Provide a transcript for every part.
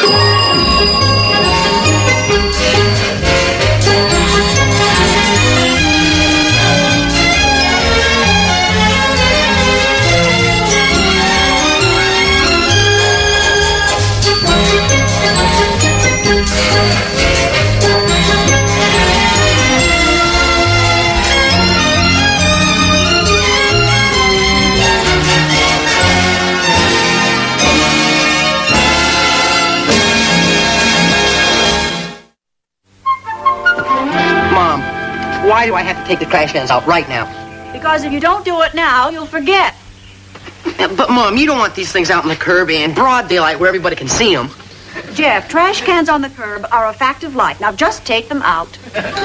Why do I have to take the trash cans out right now? Because if you don't do it now, you'll forget. But, Mom, you don't want these things out in the curb in broad daylight where everybody can see them. Jeff, trash cans on the curb are a fact of life. Now just take them out.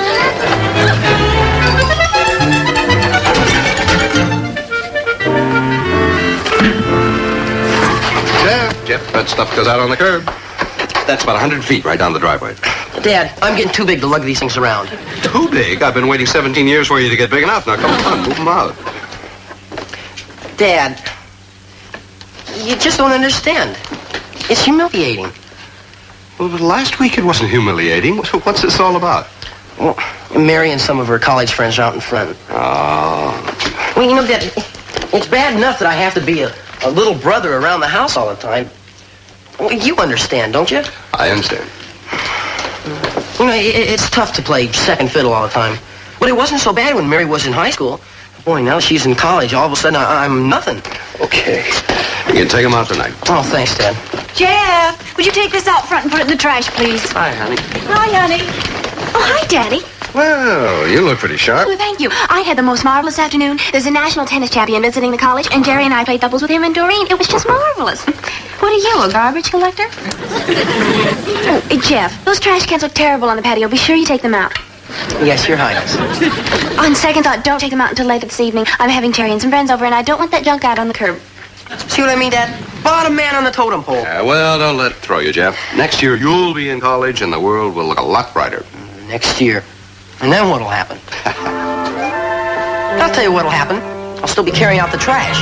Jeff, that stuff goes out on the curb. That's about 100 feet right down the driveway. Dad, I'm getting too big to lug these things around. Too big? I've been waiting 17 years for you to get big enough. Now, come on, move them out. Dad, you just don't understand. It's humiliating. Well, but last week it wasn't humiliating. What's this all about? Well, Mary and some of her college friends are out in front. Oh. Well, you know, Dad, it's bad enough that I have to be a little brother around the house all the time. Well, you understand, don't you? I understand. You know, it's tough to play second fiddle all the time. But it wasn't so bad when Mary was in high school. Boy, now she's in college. All of a sudden, I'm nothing. Okay. You can take them out tonight. Oh, thanks, Dad. Jeff, would you take this out front and put it in the trash, please? Hi, honey. Hi, honey. Oh, hi, Daddy. Well, you look pretty sharp. Oh, thank you. I had the most marvelous afternoon. There's a national tennis champion visiting the college, and Jerry and I played doubles with him and Doreen. It was just marvelous. What are you, a garbage collector? Oh, Jeff, those trash cans look terrible on the patio. Be sure you take them out. Yes, Your Highness. On second thought, don't take them out until later this evening. I'm having Terry and some friends over, and I don't want that junk out on the curb. See what I mean, Dad? Bottom man on the totem pole. Well, don't let it throw you, Jeff. Next year, you'll be in college, and the world will look a lot brighter. Next year. And then what'll happen? I'll tell you what'll happen. I'll still be carrying out the trash.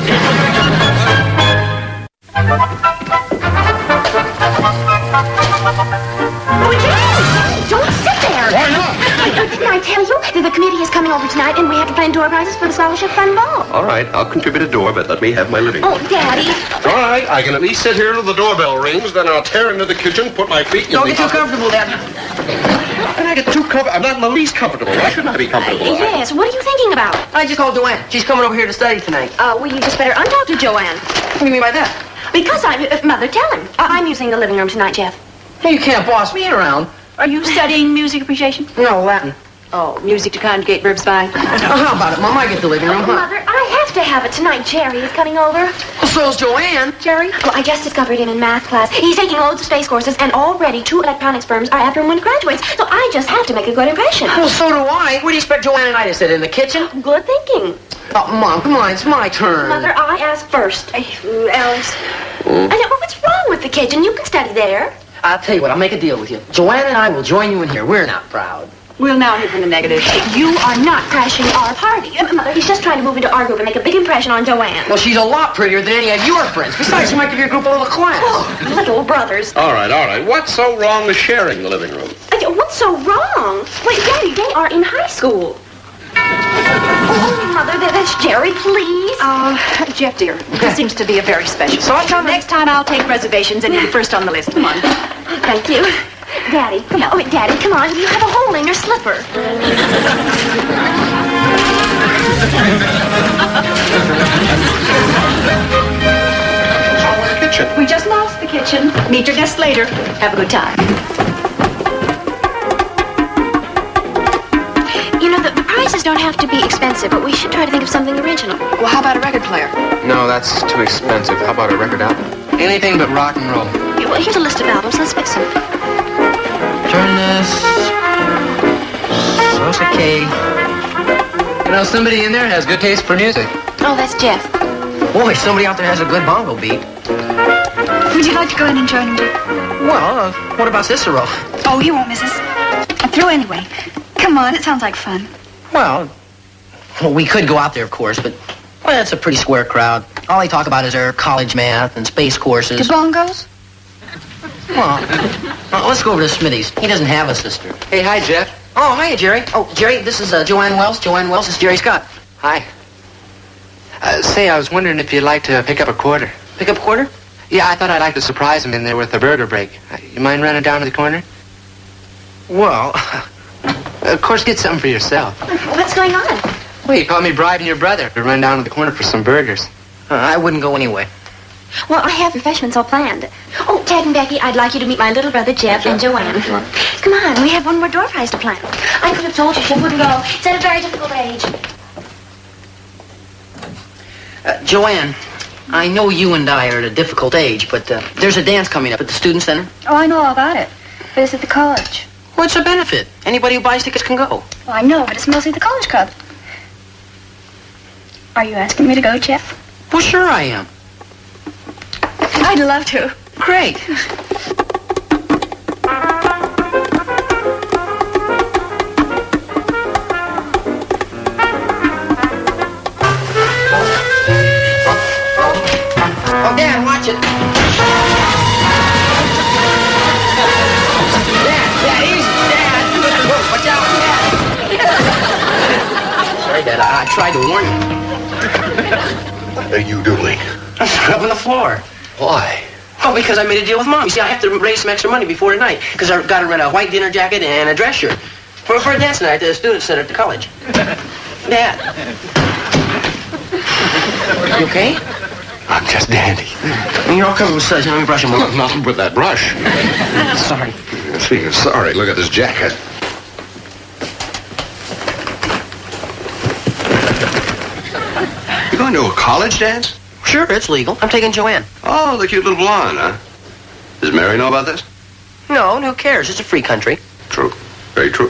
Don't sit there. Why not? Didn't I tell you that the committee is coming over tonight and we have to plan door prizes for the scholarship fund ball? All right, I'll contribute a door, but let me have my living room. Oh, Daddy. All right, I can at least sit here till the doorbell rings, then I'll tear into the kitchen, put my feet in Don't the get too comfortable, Dad. And I get too comfortable. I'm not in the least comfortable. Why shouldn't I be comfortable? Yes, what are you thinking about? I just called Joanne. She's coming over here to study tonight. Well, you just better untalk to Joanne. What do you mean by that? Because Mother, tell him. I'm using the living room tonight, Jeff. Hey, you can't boss me around. Are you studying music appreciation? No, Latin. Oh, music to conjugate verbs by. How about it, Mom? I get the living room, huh? Mother, I have to have it tonight. Jerry is coming over. Well, so's Joanne. Jerry? Well, I just discovered him in math class. He's taking loads of space courses, and already 2 electronics firms are after him when he graduates. So I just have to make a good impression. Well, so do I. Where do you expect Joanne and I to sit? In the kitchen? Good thinking. Oh, Mom, come on. It's my turn. Mother, I ask first. Alice. I know, but what's wrong with the kitchen? You can study there. I'll tell you what. I'll make a deal with you. Joanne and I will join you in here. We're not proud. We'll now hear from the negative. You are not crashing our party. Mother, he's just trying to move into our group and make a big impression on Joanne. Well, she's a lot prettier than any of your friends. Besides, she might give your group a little class. Oh, little brothers. All right. What's so wrong with sharing the living room? What's so wrong? Wait, Daddy, they are in high school. Oh, Mother, that's Jerry, please. Jeff, dear, this seems to be a very special. So next time I'll take reservations and you'll be first on the list. Come on. Thank you. Daddy, come on. Daddy, come on. You have a hole in your slipper. Oh, the kitchen. We just lost the kitchen. Meet your guests later. Have a good time. You know, the prizes don't have to be expensive, but we should try to think of something original. Well, how about a record player? No, that's too expensive. How about a record album? Anything but rock and roll. Well, here's a list of albums. Let's pick some. Jonas, Sosa K. You know, somebody in there has good taste for music. Oh, that's Jeff. Boy, somebody out there has a good bongo beat. Would you like to go in and join him, Jeff? Well, what about Cicero? Oh, he won't miss us. I'm through anyway. Come on, it sounds like fun. Well, we could go out there, of course, but well, it's a pretty square crowd. All they talk about is their college math and space courses. The bongos? Well, let's go over to Smitty's. He doesn't have a sister. Hey, hi, Jeff. Oh, hiya, Jerry. Oh, Jerry, this is Joanne Wells. Joanne Wells is Jerry Scott. Hi. Say, I was wondering if you'd like to pick up a quarter. Pick up a quarter? Yeah, I thought I'd like to surprise him in there with a burger break. You mind running down to the corner? Well, Of course, get something for yourself. What's going on? Well, you called me bribing your brother to run down to the corner for some burgers. I wouldn't go anyway. Well, I have refreshments all planned. Oh, Ted and Becky, I'd like you to meet my little brother, Jeff, and Joanne. Come on, we have one more door prize to plan. I could have told you Jeff wouldn't go. It's at a very difficult age. Joanne, I know you and I are at a difficult age, but there's a dance coming up at the Student Center. Oh, I know all about it. But it's at the college. What's the benefit? Anybody who buys tickets can go. Well, I know, but it's mostly the college club. Are you asking me to go, Jeff? Well, sure I am. I'd love to. Great. Oh, Dad, watch it. Dad, easy, Dad. Whoa, watch out, Dad. Sorry, Dad, I tried to warn you. What are you doing? I'm scrubbing the floor. Why? Oh, because I made a deal with Mom. You see, I have to raise some extra money before tonight, because I've got to rent a white dinner jacket and a dress shirt for a dance night at the Student Center at the college. Dad. You okay? I'm just dandy. You're all covered with suds. Let me brush them off. Nothing but that brush. Sorry. Speaking of sorry, look at this jacket. You going to a college dance? Sure, it's legal. I'm taking Joanne. Oh, the cute little blonde, huh? Does Mary know about this? No, who cares? It's a free country. True. Very true.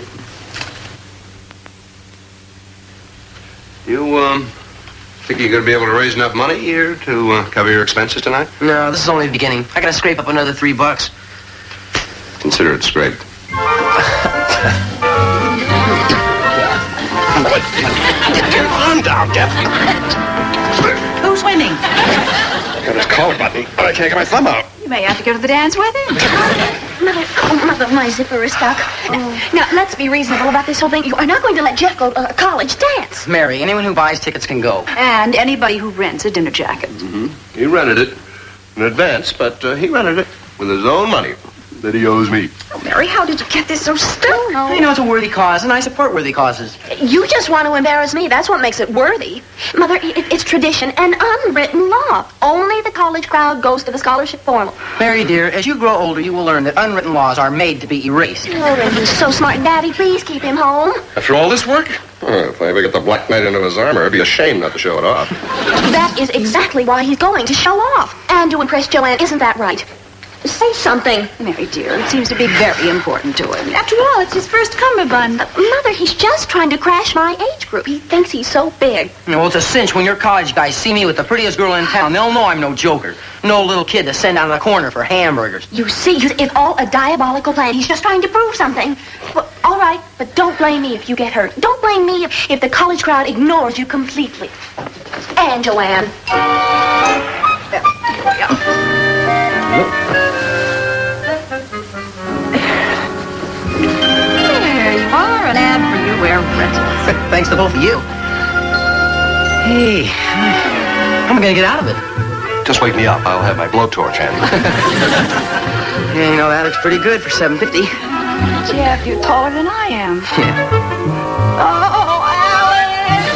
You, think you're going to be able to raise enough money here to cover your expenses tonight? No, this is only the beginning. I got to scrape up another $3. Consider it scraped. Get on down, Jeff. Who's winning? Got his collar button, but I can't get my thumb out. You may have to go to the dance with him. Mother, my zipper is stuck. Now, let's be reasonable about this whole thing. You are not going to let Jeff go to a college dance. Mary, anyone who buys tickets can go. And anybody who rents a dinner jacket. Mm-hmm. He rented it in advance, but he rented it with his own money that he owes me. Oh, Mary, how did you get this so stuck? You know, it's a worthy cause, and I support worthy causes. You just want to embarrass me. That's what makes it worthy. Mother, it's tradition and unwritten law. Only the college crowd goes to the scholarship formal. Mary, dear, as you grow older, you will learn that unwritten laws are made to be erased. Oh, and he's so smart. Daddy, please keep him home. After all this work? If I ever get the Black Knight into his armor, I'd be ashamed not to show it off. That is exactly why he's going, to show off. And to impress Joanne. Isn't that right? Say something. Mary, dear, it seems to be very important to him. After all, it's his first cummerbund. Mother, he's just trying to crash my age group. He thinks he's so big. Well, it's a cinch when your college guys see me with the prettiest girl in town. They'll know I'm no joker. No little kid to send out of the corner for hamburgers. You see, it's all a diabolical plan. He's just trying to prove something. Well, all right, but don't blame me if you get hurt. Don't blame me if the college crowd ignores you completely. And Joanne. There we go. There you are, an ad for You Wear Rentals. Thanks to both of you. Hey, how am I going to get out of it? Just wake me up. I'll have my blowtorch handy. Yeah, you know, that looks pretty good for $7.50. Jeff, you're taller than I am. Yeah. Oh, Alex!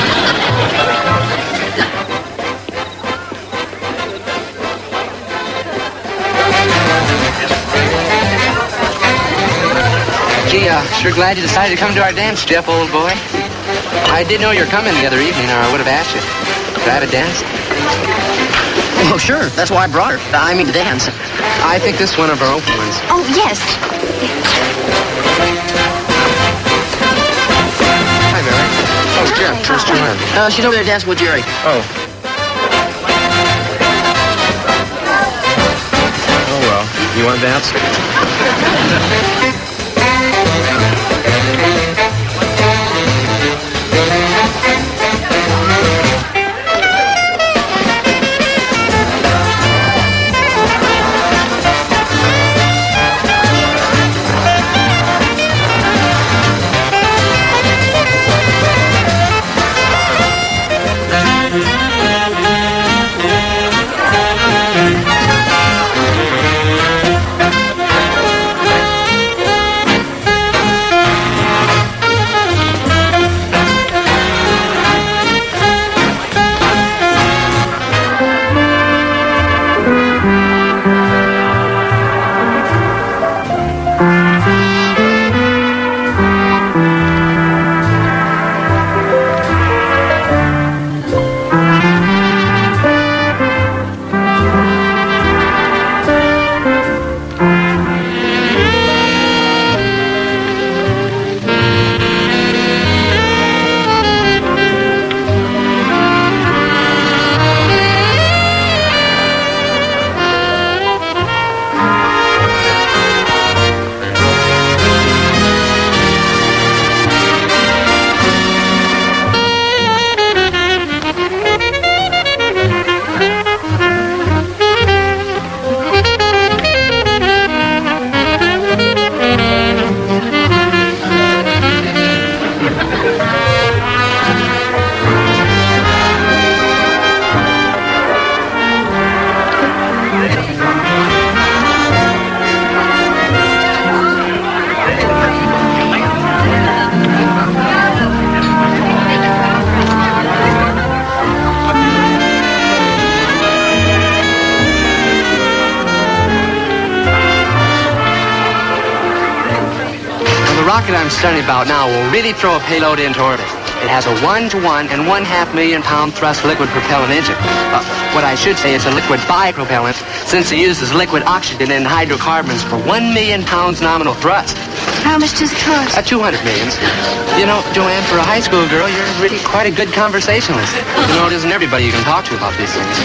Gee, sure glad you decided to come to our dance, Jeff, old boy. I did know you were coming the other evening, or I would have asked you. Could I have a dance? Oh, sure. That's why I brought her. I mean, to dance. I think this is one of our open ones. Oh, yes. Hi, Mary. Oh, Jeff, where's Joanne? She's over there dancing with Jerry. Oh. Oh, well. You want to dance? rocket I'm studying about now will really throw a payload into orbit. It has a 1-to-1 and 1/2 million pound thrust liquid propellant engine. What I should say is a liquid bipropellant, since it uses liquid oxygen and hydrocarbons for 1 million pounds nominal thrust. How much does it cost? 200 millions. You know, Joanne, for a high school girl, you're really quite a good conversationalist. You know, it isn't everybody you can talk to about these things.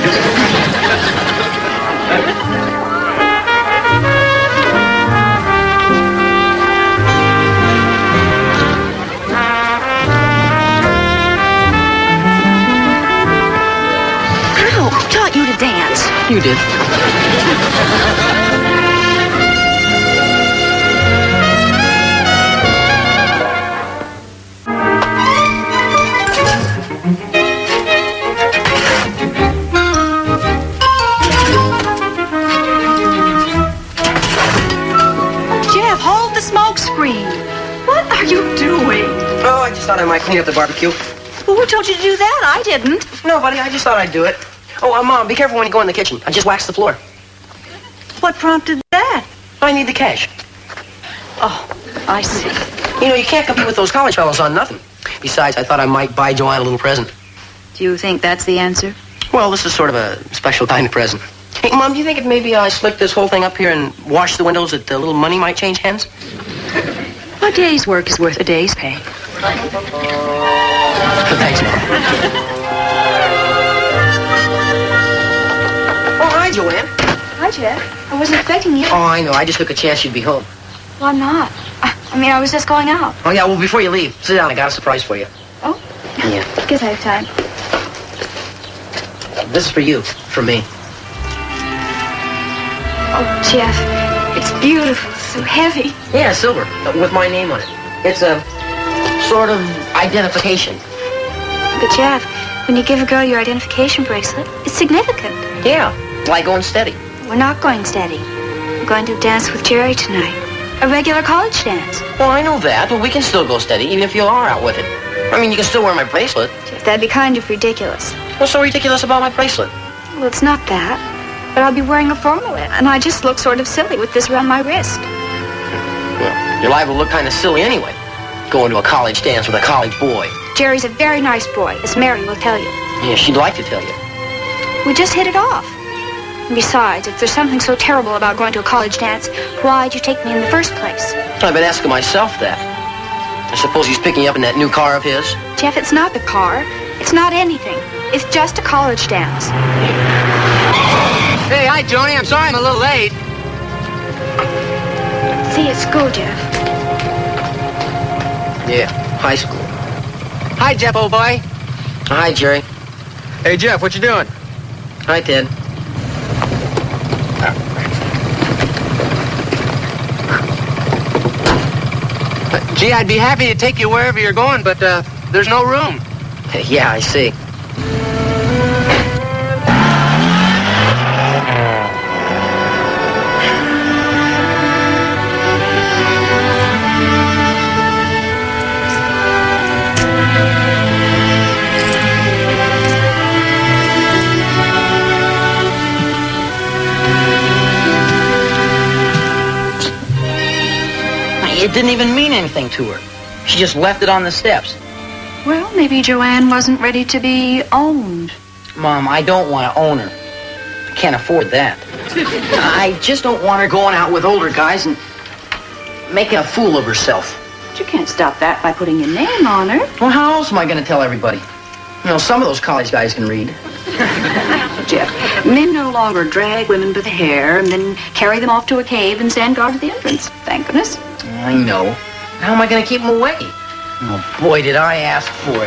Who taught you to dance? You did. Jeff, hold the smoke screen. What are you doing? Oh, I just thought I might clean up the barbecue. Well, who told you to do that? I didn't. No, buddy, I just thought I'd do it. Oh, Mom, be careful when you go in the kitchen. I just waxed the floor. What prompted that? I need the cash. Oh, I see. You know, you can't compete with those college fellows on nothing. Besides, I thought I might buy Joanne a little present. Do you think that's the answer? Well, this is sort of a special kind of present. Hey, Mom, do you think if maybe I slick this whole thing up here and wash the windows that a little money might change hands? A day's work is worth a day's pay. Thanks, Mom. Oh, hi, Joanne. Hi, Jeff. I wasn't expecting you. Oh, I know. I just took a chance you'd be home. Well, I'm not. I was just going out. Oh, yeah, well, before you leave, sit down. I got a surprise for you. Oh? Yeah. Guess I have time. This is for you, from me. Oh, Jeff, it's beautiful, so heavy. Yeah, silver, with my name on it. It's a sort of identification. But, Jeff, when you give a girl your identification bracelet, it's significant. Yeah, like going steady. We're not going steady. We're going to dance with Jerry tonight. A regular college dance. Well, I know that, but we can still go steady, even if you are out with it. I mean, you can still wear my bracelet. Jeff, that'd be kind of ridiculous. What's so ridiculous about my bracelet? Well, it's not that. But I'll be wearing a formal, and I just look sort of silly with this around my wrist. Well, you're liable to look kind of silly anyway. Going to a college dance with a college boy. Jerry's a very nice boy, as Mary will tell you. Yeah, she'd like to tell you. We just hit it off. And besides, if there's something so terrible about going to a college dance, why'd you take me in the first place? I've been asking myself that. I suppose he's picking you up in that new car of his. Jeff, it's not the car. It's not anything. It's just a college dance. Hey, hi, Joni. I'm sorry I'm a little late. See you at school, Jeff. Yeah, high school. Hi, Jeff, old boy. Hi, Jerry. Hey, Jeff, what you doing? Hi, Ted. Gee, I'd be happy to take you wherever you're going, but there's no room. Yeah, I see. It didn't even mean anything to her. She just left it on the steps. Well, maybe Joanne wasn't ready to be owned. Mom, I don't want to own her. I can't afford that. I just don't want her going out with older guys and making a fool of herself. But you can't stop that by putting your name on her. Well, how else am I going to tell everybody? You know, some of those college guys can read. Jeff, men no longer drag women by the hair and then carry them off to a cave and stand guard at the entrance. Thank goodness. I know. How am I going to keep them away? Oh, boy, did I ask for it.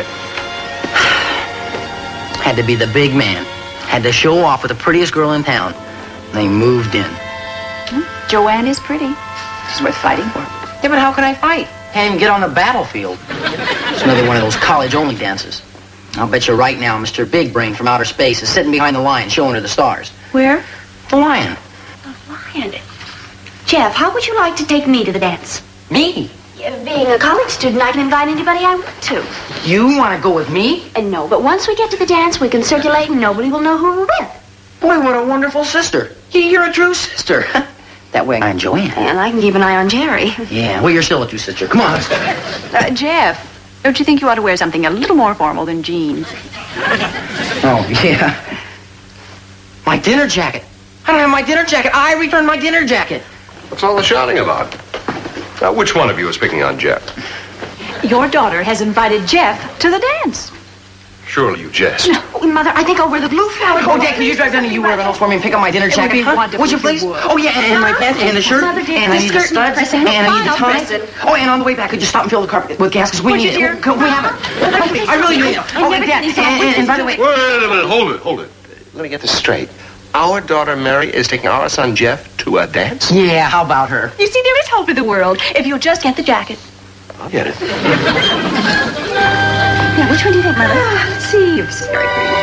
Had to be the big man. Had to show off with the prettiest girl in town. They moved in. Joanne is pretty. She's worth fighting for. Yeah, but how can I fight? Can't even get on the battlefield. It's another one of those college-only dances. I'll bet you right now Mr. Big Brain from outer space is sitting behind the lion showing her the stars. Where? The lion. The lion. Jeff, how would you like to take me to the dance? Me? Being a college student, I can invite anybody I want to. You want to go with me? No, but once we get to the dance, we can circulate and nobody will know who we're with. Boy, what a wonderful sister. You're a true sister. That way I'm Joanne. And I can keep an eye on Jerry. Yeah, well, you're still a two-sister. Come on. Jeff, don't you think you ought to wear something a little more formal than jeans? Oh, yeah. My dinner jacket. I don't have my dinner jacket. I returned my dinner jacket. What's all the shouting about? Now, which one of you is picking on Jeff? Your daughter has invited Jeff to the dance. Surely you jest. No, Mother, I think I'll wear the blue flower. Oh, Dad, can you drive down to U-Reynolds for me and pick up my dinner jacket? It would be wonderful. Would you please? If you would. Oh, yeah, and my pants, and the shirt, Mother, dear, and I the need the skirt and studs, press it. and I need the I'll tie. press it. Oh, and on the way back, could you stop and fill the carpet with gas, because we Would need you, it. dear? We have it. I really need it. Oh, and Dad, and by the way... Wait a minute. Hold it. Let me get this straight. Our daughter Mary is taking our son Jeff to a dance? Yeah, how about her? You see, there is hope for the world if you'll just get the jacket. I'll get it. Now, which one do you think, Mother? Let's see. This is very pretty.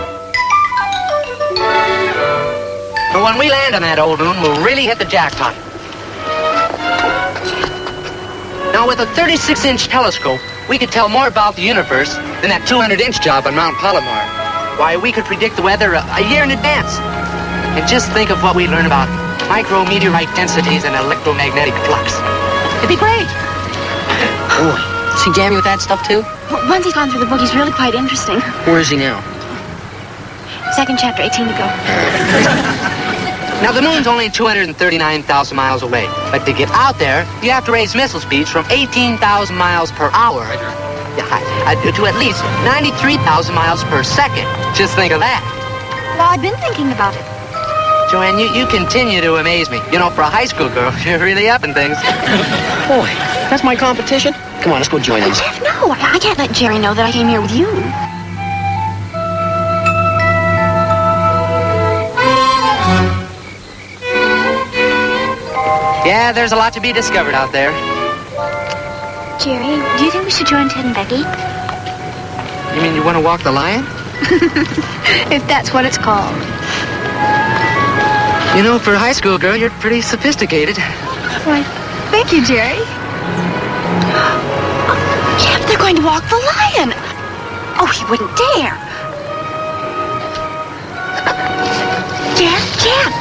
But when we land on that old moon, we'll really hit the jackpot. Now, with a 36-inch telescope, we could tell more about the universe than that 200-inch job on Mount Palomar. Why, we could predict the weather a year in advance. And just think of what we learn about micrometeorite densities and electromagnetic flux. It'd be great. Oh, is he jamming with that stuff, too? Well, once he's gone through the book, he's really quite interesting. Where is he now? Second chapter, 18 to go. Now, the moon's only 239,000 miles away. But to get out there, you have to raise missile speeds from 18,000 miles per hour to at least 93,000 miles per second. Just think of that. Well, I've been thinking about it. Joanne, you continue to amaze me. You know, for a high school girl, you're really up in things. Boy, that's my competition. Come on, let's go join him. Jeff, no, I can't let Jerry know that I came here with you. Yeah, there's a lot to be discovered out there. Jerry, do you think we should join Ted and Becky? You mean you want to walk the line? If that's what it's called. You know, for a high school girl, you're pretty sophisticated. Why, thank you, Jerry. Oh, Jeff, they're going to walk the lion. Oh, he wouldn't dare. Jeff.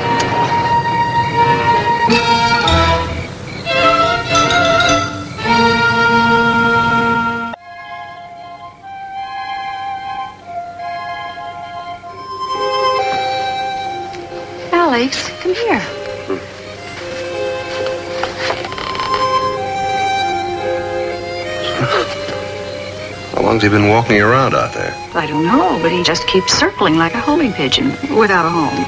Alex, come here. How long's he been walking around out there? I don't know, but he just keeps circling like a homing pigeon without a home.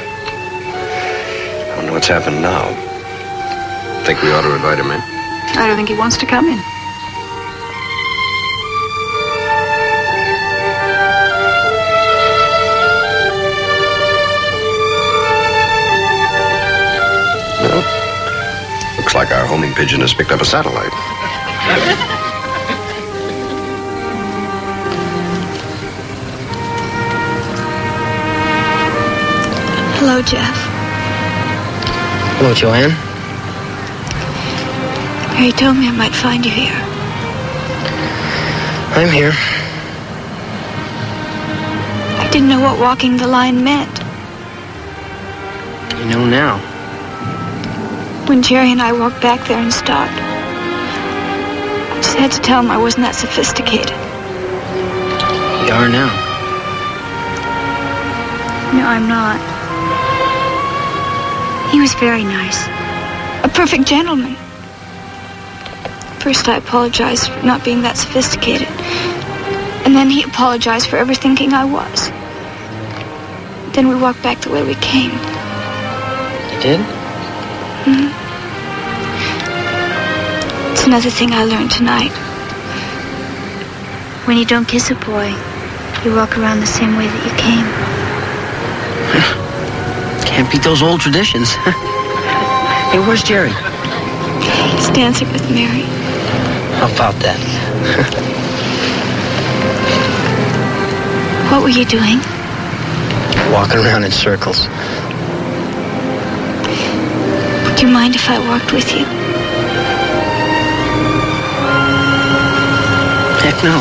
I wonder what's happened now. Think we ought to invite him in? I don't think he wants to come in. Well, looks like our homing pigeon has picked up a satellite. Hello, Jeff. Hello, Joanne. Mary told me I might find you here. I'm here. I didn't know what walking the line meant. You know now. When Jerry and I walked back there and stopped, I just had to tell him I wasn't that sophisticated. You are now. No, I'm not. He was very nice. A perfect gentleman. First, I apologized for not being that sophisticated. And then he apologized for ever thinking I was. Then we walked back the way we came. You did? Mm-hmm. It's another thing I learned tonight. When you don't kiss a boy, you walk around the same way that you came. Can't beat those old traditions. Hey, where's Jerry? He's dancing with Mary. How about that? What were you doing? Walking around in circles. Would you mind if I walked with you? Heck no.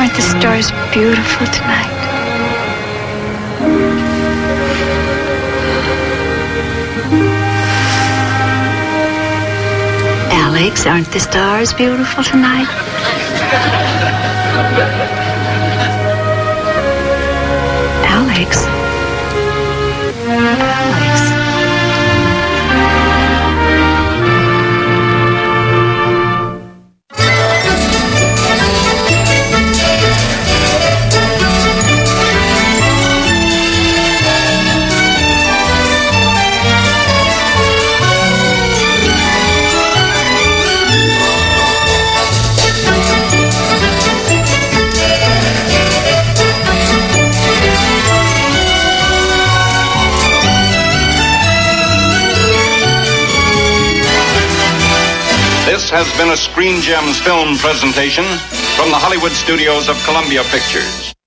Aren't the stars beautiful tonight? Alex, aren't the stars beautiful tonight? Alex. Alex. This has been a Screen Gems film presentation from the Hollywood studios of Columbia Pictures.